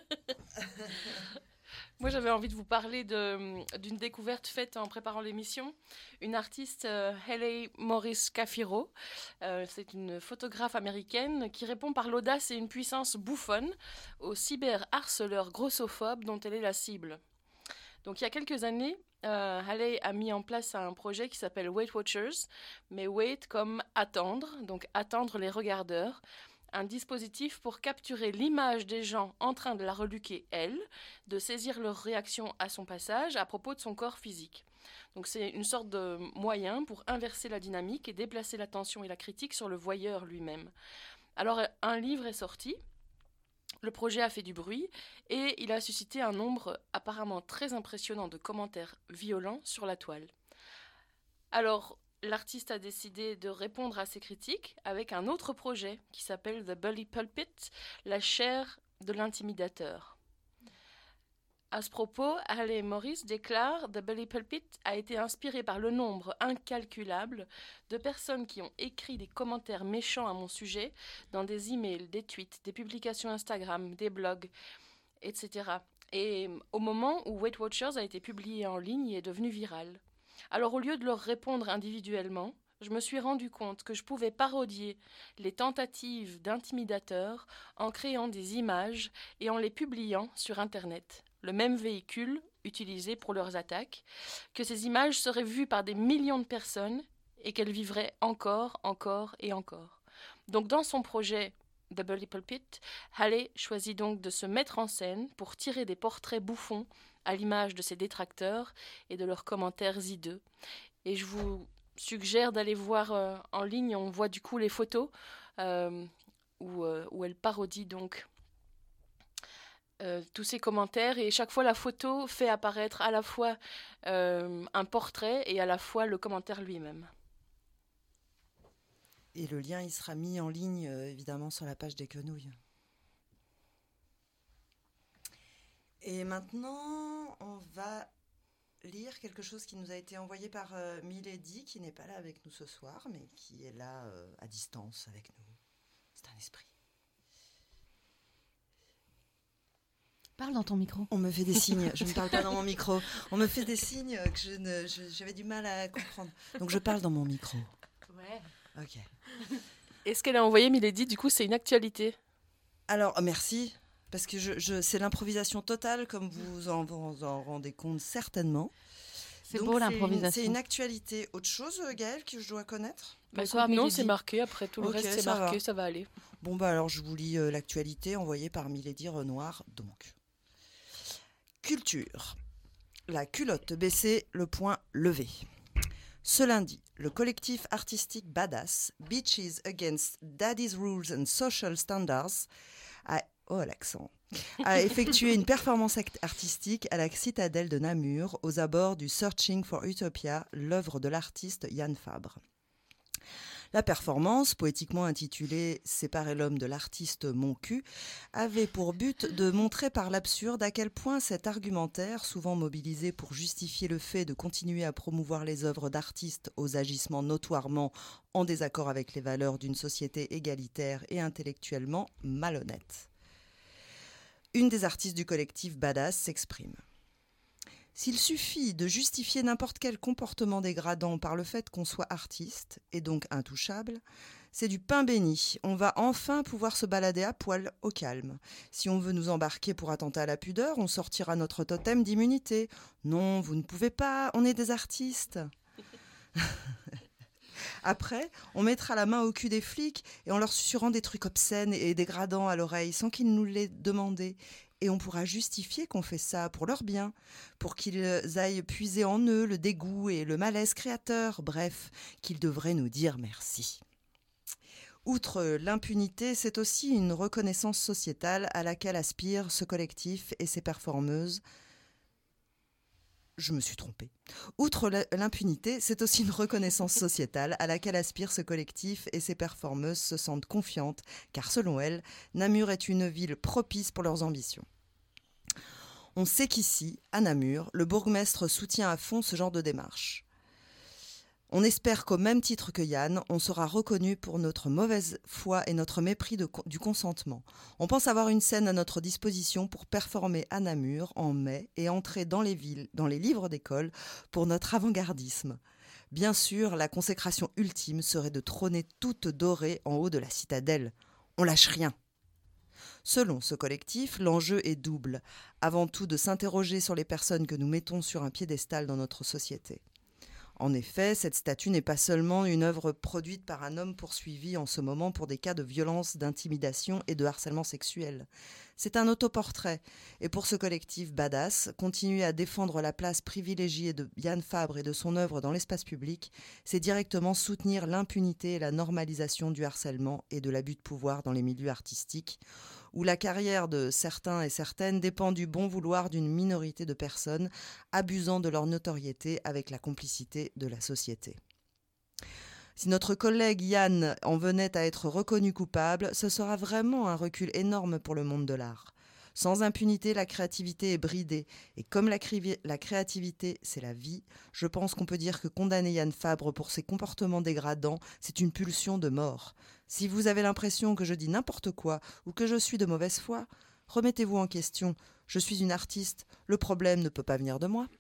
moi j'avais envie de vous parler d'une découverte faite en préparant l'émission. Une artiste, Hayley Morris Cafiro, c'est une photographe américaine qui répond par l'audace et une puissance bouffonne aux cyberharceleurs grossophobes dont elle est la cible. Donc il y a quelques années, Hayley a mis en place un projet qui s'appelle Weight Watchers, mais wait comme attendre, donc attendre les regardeurs, un dispositif pour capturer l'image des gens en train de la reluquer elle, de saisir leur réaction à son passage à propos de son corps physique. Donc c'est une sorte de moyen pour inverser la dynamique et déplacer l'attention et la critique sur le voyeur lui-même. Alors un livre est sorti. Le projet a fait du bruit et il a suscité un nombre apparemment très impressionnant de commentaires violents sur la toile. Alors, l'artiste a décidé de répondre à ces critiques avec un autre projet qui s'appelle The Bully Pulpit, la chair de l'intimidateur. À ce propos, Hayley Morris déclare « The Bully Pulpit a été inspiré par le nombre incalculable de personnes qui ont écrit des commentaires méchants à mon sujet dans des emails, des tweets, des publications Instagram, des blogs, etc. Et au moment où Weight Watchers a été publié en ligne, il est devenu viral. Alors au lieu de leur répondre individuellement, je me suis rendu compte que je pouvais parodier les tentatives d'intimidateurs en créant des images et en les publiant sur Internet. Le même véhicule utilisé pour leurs attaques, que ces images seraient vues par des millions de personnes et qu'elles vivraient encore et encore. Donc dans son projet The Bully Pulpit, Hayley choisit donc de se mettre en scène pour tirer des portraits bouffons à l'image de ses détracteurs et de leurs commentaires hideux. Et je vous suggère d'aller voir en ligne, on voit du coup les photos où elle parodie donc tous ces commentaires, et chaque fois la photo fait apparaître à la fois un portrait et à la fois le commentaire lui-même. Et le lien, il sera mis en ligne, évidemment, sur la page des Quenouilles. Et maintenant, on va lire quelque chose qui nous a été envoyé par Milady, qui n'est pas là avec nous ce soir, mais qui est là à distance avec nous. C'est un esprit. Parle dans ton micro. On me fait des signes, je ne parle pas dans mon micro. On me fait des signes que j'avais du mal à comprendre. Donc je parle dans mon micro. Ouais. Ok. Et ce qu'elle a envoyé, Milady, du coup, c'est une actualité. Alors, merci, parce que c'est l'improvisation totale, comme vous en rendez compte certainement. C'est Donc, beau l'improvisation. C'est une actualité. Autre chose, Gaëlle, que je dois connaître? Non, c'est marqué. Après, tout le Ok, reste, c'est ça marqué. va. Ça va aller. Bon, alors, je vous lis l'actualité envoyée par Milady Renoir, donc. Culture. La culotte baissée, le poing levé. Ce lundi, le collectif artistique Badass, Bitches Against Daddy's Rules and Social Standards, a effectué une performance artistique à la citadelle de Namur, aux abords du Searching for Utopia, l'œuvre de l'artiste Yann Fabre. La performance, poétiquement intitulée « Séparer l'homme de l'artiste, mon cul », avait pour but de montrer par l'absurde à quel point cet argumentaire, souvent mobilisé pour justifier le fait de continuer à promouvoir les œuvres d'artistes aux agissements notoirement en désaccord avec les valeurs d'une société égalitaire et intellectuellement malhonnête. Une des artistes du collectif Badass s'exprime. S'il suffit de justifier n'importe quel comportement dégradant par le fait qu'on soit artiste, et donc intouchable, c'est du pain béni. On va enfin pouvoir se balader à poil au calme. Si on veut nous embarquer pour attentat à la pudeur, on sortira notre totem d'immunité. Non, vous ne pouvez pas, on est des artistes. Après, on mettra la main au cul des flics et en leur susurrant des trucs obscènes et dégradants à l'oreille sans qu'ils nous l'aient demandé. Et on pourra justifier qu'on fait ça pour leur bien, pour qu'ils aillent puiser en eux le dégoût et le malaise créateur, bref, qu'ils devraient nous dire merci. Outre l'impunité, c'est aussi une reconnaissance sociétale à laquelle aspire ce collectif et ses performeuses. Je me suis trompée. Outre l'impunité, c'est aussi une reconnaissance sociétale à laquelle aspire ce collectif et ses performeuses se sentent confiantes, car selon elles, Namur est une ville propice pour leurs ambitions. On sait qu'ici, à Namur, le bourgmestre soutient à fond ce genre de démarche. On espère qu'au même titre que Yann, on sera reconnu pour notre mauvaise foi et notre mépris du consentement. On pense avoir une scène à notre disposition pour performer à Namur en mai et entrer dans les livres d'école pour notre avant-gardisme. Bien sûr, la consécration ultime serait de trôner toute dorée en haut de la citadelle. On lâche rien. Selon ce collectif, l'enjeu est double. Avant tout, de s'interroger sur les personnes que nous mettons sur un piédestal dans notre société. En effet, cette statue n'est pas seulement une œuvre produite par un homme poursuivi en ce moment pour des cas de violence, d'intimidation et de harcèlement sexuel. C'est un autoportrait. Et pour ce collectif Badass, continuer à défendre la place privilégiée de Yann Fabre et de son œuvre dans l'espace public, c'est directement soutenir l'impunité et la normalisation du harcèlement et de l'abus de pouvoir dans les milieux artistiques, où la carrière de certains et certaines dépend du bon vouloir d'une minorité de personnes abusant de leur notoriété avec la complicité de la société. Si notre collègue Yann en venait à être reconnu coupable, ce sera vraiment un recul énorme pour le monde de l'art. Sans impunité, la créativité est bridée. Et comme la créativité, c'est la vie, je pense qu'on peut dire que condamner Yann Fabre pour ses comportements dégradants, c'est une pulsion de mort. Si vous avez l'impression que je dis n'importe quoi ou que je suis de mauvaise foi, remettez-vous en question. Je suis une artiste, le problème ne peut pas venir de moi.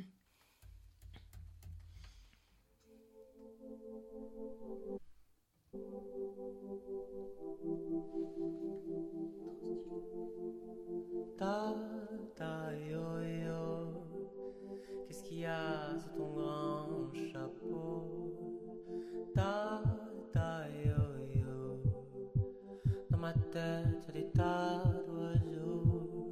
Qu'est-ce qu'il y a sous ton grand chapeau? Yo. Dans ma tête, y'a des tas d'oiseaux.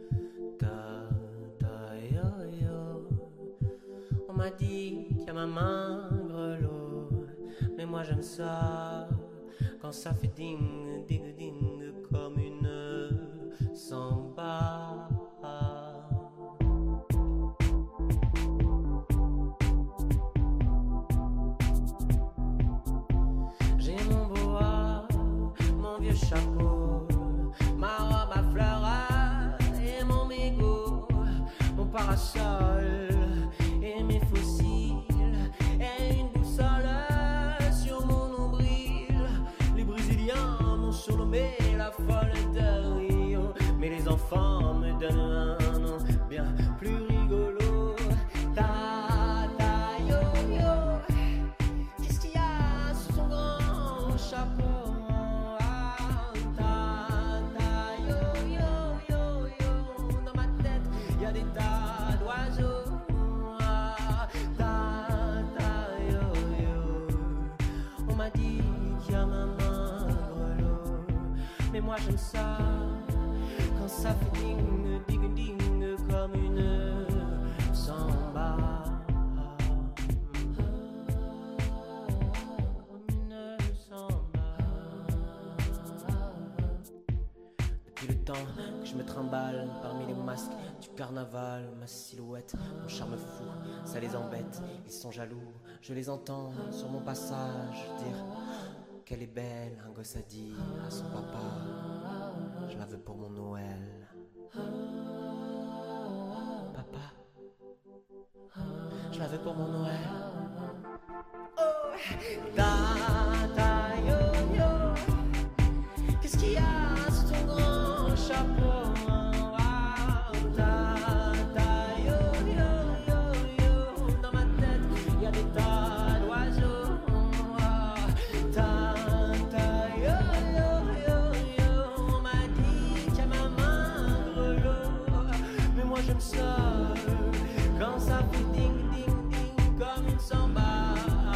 Yo. On m'a dit qu'il y a ma main grelot, mais moi j'aime ça quand ça fait ding, ding, ding, comme une samba. J'ai mon boa, mon vieux chapeau, ma robe à fleurs et mon mégot, mon parasol et mes fossiles et une boussole sur mon nombril. Les Brésiliens m'ont surnommé la folle de Rio, mais les enfants me donnent un nom bien plus rigolo. Yo. Qu'est-ce qu'il y a sous son grand chapeau? Yo. Dans ma tête, il y a des tas d'oiseaux. mais moi j'aime ça. Quand ça fait ding, ding, ding, comme une samba. Comme une samba. Depuis le temps que je me trimballe parmi les masques du carnaval, ma silhouette, mon charme fou, ça les embête, ils sont jaloux. Je les entends sur mon passage dire qu'elle est belle, un gosse a dit à son papa, je la veux pour mon Noël. Papa, je la veux pour mon Noël. Oh, ta, yo, yo, qu'est-ce qu'il y a sous ton grand chapeau? Quand ça fait ding ding ding comme une samba.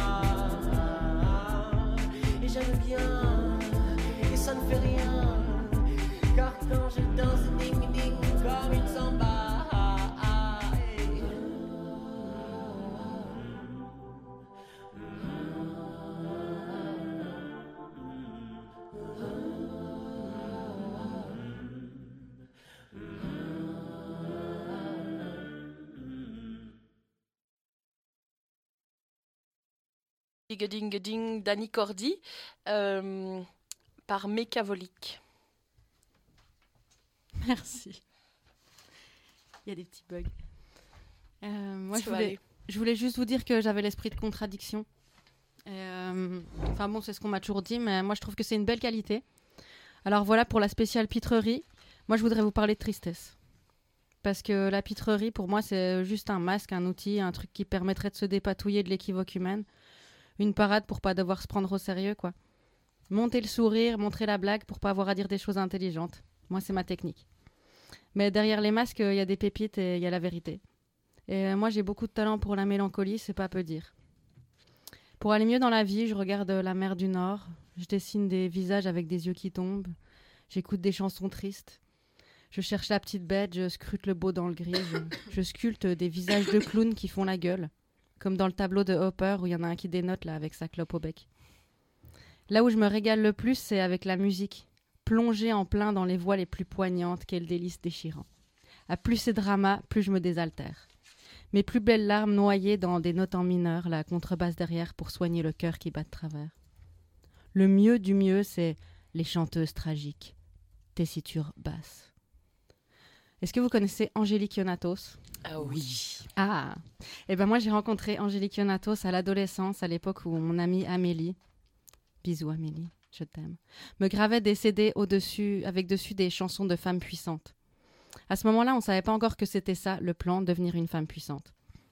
Et j'aime bien, et ça ne fait rien, car quand je danse ding ding comme une samba. Ding ding ding d'Annie Cordy par Mécavolique. Merci. Il y a des petits bugs. Moi, Ça va aller. je voulais juste vous dire que j'avais l'esprit de contradiction. Enfin bon, c'est ce qu'on m'a toujours dit, mais moi je trouve que c'est une belle qualité. Alors voilà, pour la spéciale pitrerie, moi je voudrais vous parler de tristesse. Parce que la pitrerie, pour moi, c'est juste un masque, un outil, un truc qui permettrait de se dépatouiller de l'équivoque humaine. Une parade pour pas devoir se prendre au sérieux, quoi. Monter le sourire, montrer la blague pour pas avoir à dire des choses intelligentes. Moi, c'est ma technique. Mais derrière les masques, il y a des pépites et il y a la vérité. Et moi, j'ai beaucoup de talent pour la mélancolie, c'est pas peu dire. Pour aller mieux dans la vie, je regarde la mer du Nord, je dessine des visages avec des yeux qui tombent, j'écoute des chansons tristes, je cherche la petite bête, je scrute le beau dans le gris, je sculpte des visages de clowns qui font la gueule. Comme dans le tableau de Hopper où il y en a un qui dénote là avec sa clope au bec. Là où je me régale le plus, c'est avec la musique, plongée en plein dans les voix les plus poignantes, quel délice déchirant. À plus c'est drama, plus je me désaltère. Mes plus belles larmes noyées dans des notes en mineur, la contrebasse derrière pour soigner le cœur qui bat de travers. Le mieux du mieux, c'est les chanteuses tragiques, tessiture basse. Est-ce que vous connaissez Angélique Ionatos ? Ah oui. Ah, et ben moi j'ai rencontré Angélique Ionatos à l'adolescence, à l'époque où mon amie Amélie, bisous Amélie, je t'aime, me gravait des CD avec dessus des chansons de femmes puissantes. À ce moment-là, on ne savait pas encore que c'était ça, le plan, devenir une femme puissante.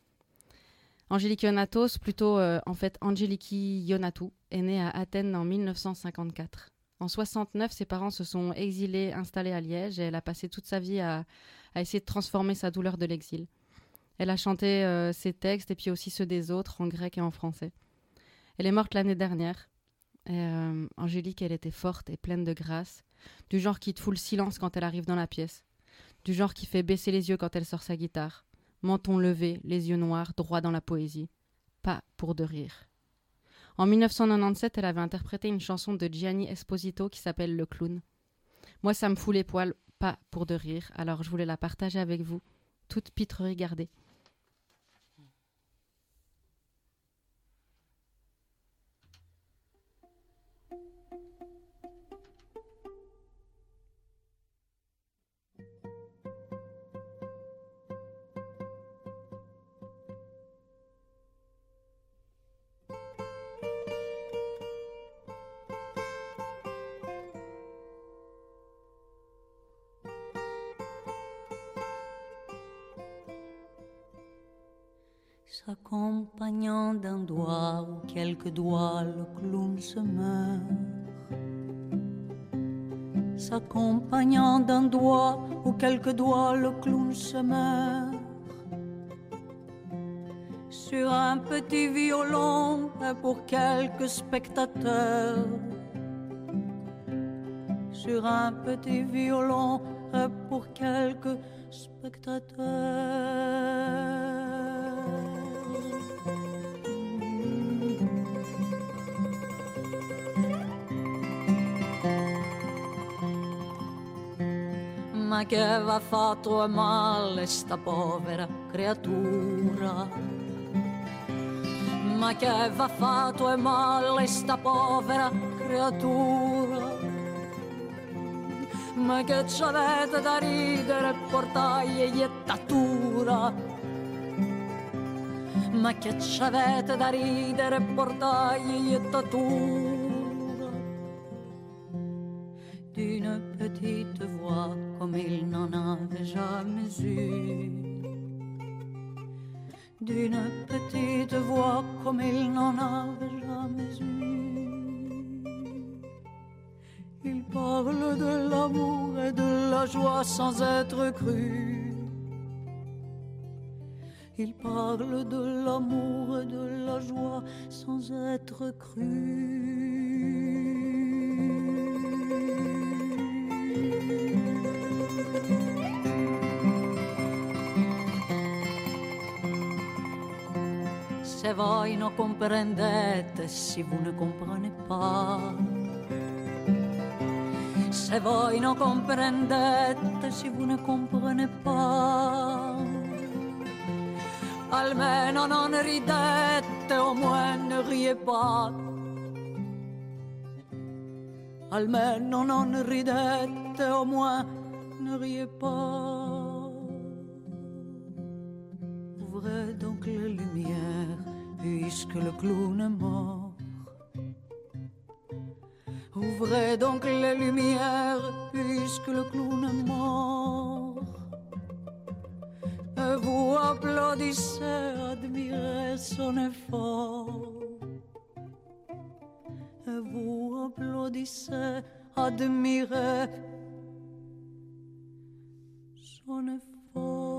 Angélique Ionatos, plutôt en fait Angeliki Ionatou, est née à Athènes en 1954. En 69, ses parents se sont exilés, installés à Liège, et elle a passé toute sa vie à essayer de transformer sa douleur de l'exil. Elle a chanté ses textes et puis aussi ceux des autres en grec et en français. Elle est morte l'année dernière. Et, Angélique, elle était forte et pleine de grâce, du genre qui te fout le silence quand elle arrive dans la pièce, du genre qui fait baisser les yeux quand elle sort sa guitare, menton levé, les yeux noirs, droit dans la poésie. Pas pour de rire. En 1997, elle avait interprété une chanson de Gianni Esposito qui s'appelle Le Clown. Moi, ça me fout les poils, pas pour de rire, alors je voulais la partager avec vous, toute pitrerie gardée. S'accompagnant d'un doigt ou quelques doigts, le clown se meurt. S'accompagnant d'un doigt ou quelques doigts, le clown se meurt. Sur un petit violon et pour quelques spectateurs. sur un petit violon pour quelques spectateurs. Ma che aveva fatto male sta povera creatura? Ma che aveva fatto male sta povera creatura? Ma che c'avete da ridere, portaglie iettatura? Ma che c'avete da ridere, portaglie iettatura? D'une petite voix comme il n'en avait jamais eu. D'une petite voix comme il n'en avait jamais eu. Il parle de l'amour et de la joie sans être cru. Il parle de l'amour et de la joie sans être cru. Se voi non comprendete, si vous ne comprenez pas. Se voi non comprendete, si vous ne comprenez pas. Almeno non ridete, au moins ne riez pas. Almeno non ridete, au moins ne riez pas. Ouvrez donc les lumières, puisque le clown est mort. Ouvrez donc les lumières, puisque le clown est mort. Et vous applaudissez, admirez son effort. Et vous applaudissez, admirez son effort.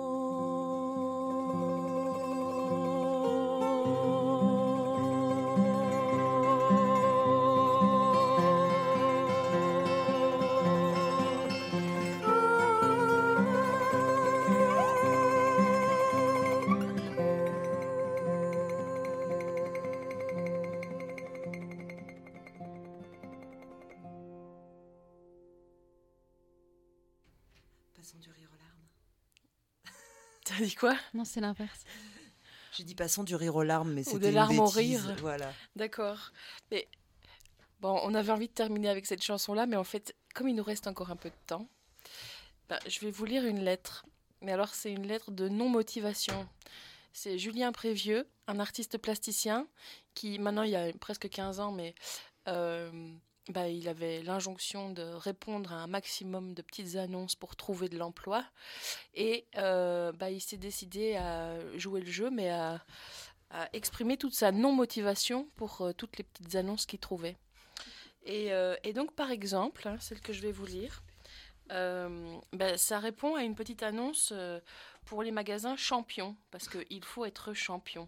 Passons du rire aux larmes. T'as dit quoi? Non, c'est l'inverse. J'ai dit passons du rire aux larmes, mais Ou c'était des une larmes au bêtise, rire. Voilà. D'accord. Mais bon, on avait envie de terminer avec cette chanson-là, mais en fait, comme il nous reste encore un peu de temps, je vais vous lire une lettre. Mais alors, c'est une lettre de non-motivation. C'est Julien Prévieux, un artiste plasticien, qui maintenant, il y a presque 15 ans, mais il avait l'injonction de répondre à un maximum de petites annonces pour trouver de l'emploi. Et il s'est décidé à jouer le jeu, mais à exprimer toute sa non-motivation pour toutes les petites annonces qu'il trouvait. Et donc, par exemple, celle que je vais vous lire, ça répond à une petite annonce pour les magasins champions, parce qu'il faut être champion.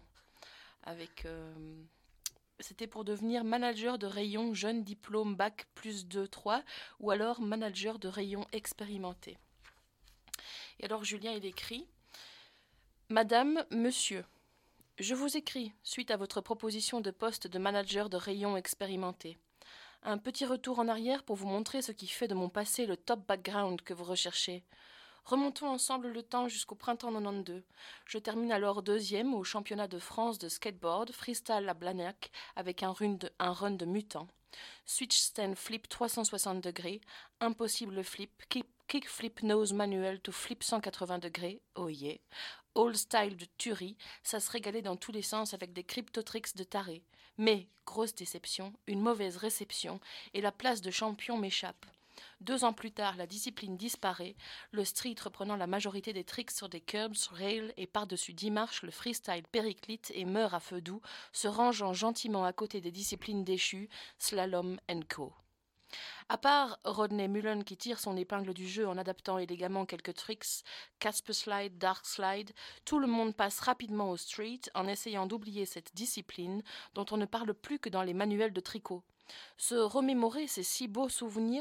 C'était pour devenir manager de rayon jeune diplôme bac plus 2-3 ou alors manager de rayon expérimenté. Et alors Julien, il écrit « Madame, monsieur, je vous écris suite à votre proposition de poste de manager de rayon expérimenté. Un petit retour en arrière pour vous montrer ce qui fait de mon passé le top background que vous recherchez. Remontons ensemble le temps jusqu'au printemps 92. Je termine alors 2e au championnat de France de skateboard, freestyle à Blagnac, avec un run de mutant. Switch stand flip 360 degrés, impossible flip, kick flip nose manuel to flip 180 degrés, oh yeah. Old style de tuerie, ça se régalait dans tous les sens avec des crypto-tricks de taré. Mais, grosse déception, une mauvaise réception, et la place de champion m'échappe. 2 ans plus tard, la discipline disparaît, le street reprenant la majorité des tricks sur des curbs, rails et par-dessus 10 marches, le freestyle périclite et meurt à feu doux, se rangeant gentiment à côté des disciplines déchues, slalom & co. À part Rodney Mullen qui tire son épingle du jeu en adaptant élégamment quelques tricks, Casper Slide, Dark Slide, tout le monde passe rapidement au street en essayant d'oublier cette discipline dont on ne parle plus que dans les manuels de tricot. Se remémorer ces si beaux souvenirs